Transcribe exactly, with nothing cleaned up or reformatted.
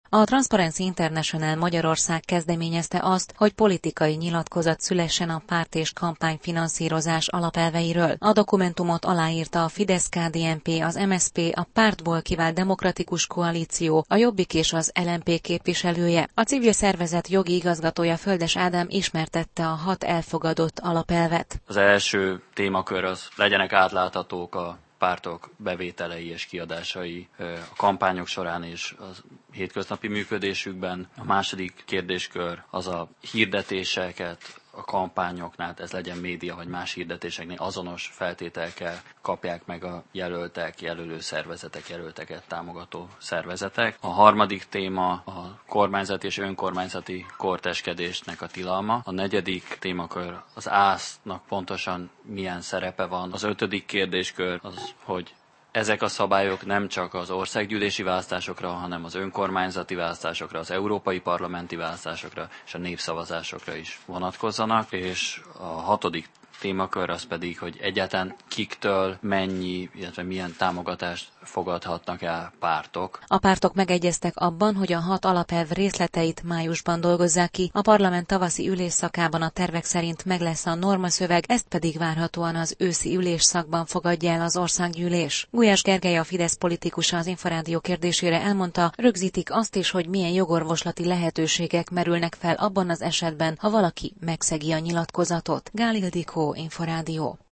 A Transparency International Magyarország kezdeményezte azt, hogy politikai nyilatkozat szülessen a párt és kampányfinanszírozás alapelveiről. A dokumentumot aláírta a Fidesz-ká dé en pé, az em es zé pé, a pártból kivált Demokratikus Koalíció, a Jobbik és az el em pé képviselője. A civil szervezet jogi igazgatója Földes Ádám ismertette a hat elfogadott alapelvet. Az első témakör az legyenek átláthatók a pártok bevételei és kiadásai a kampányok során és a hétköznapi működésükben. A második kérdéskör az a hirdetéseket a kampányoknál, ez legyen média vagy más hirdetéseknél azonos feltételekkel kapják meg a jelöltek, jelölő szervezetek, jelölteket támogató szervezetek. A harmadik téma a kormányzati és önkormányzati korteskedésnek a tilalma. A negyedik témakör az ásznak pontosan milyen szerepe van. Az ötödik kérdéskör az, hogy ezek a szabályok nem csak az országgyűlési választásokra, hanem az önkormányzati választásokra, az európai parlamenti választásokra és a népszavazásokra is vonatkozzanak. És a hatodik témakör az pedig, hogy egyáltalán kiktől mennyi, illetve milyen támogatást fogadhatnak el pártok. A pártok megegyeztek abban, hogy a hat alapelv részleteit májusban dolgozzák ki, a parlament tavaszi ülésszakában a tervek szerint meg lesz a normaszöveg, ezt pedig várhatóan az őszi ülésszakban fogadja el az országgyűlés. Gulyás Gergely, a Fidesz politikusa az Inforádió kérdésére elmondta, rögzítik azt is, hogy milyen jogorvoslati lehetőségek merülnek fel abban az esetben, ha valaki megszegi a nyilatkozatot. Gál Ildikó, Inforádió.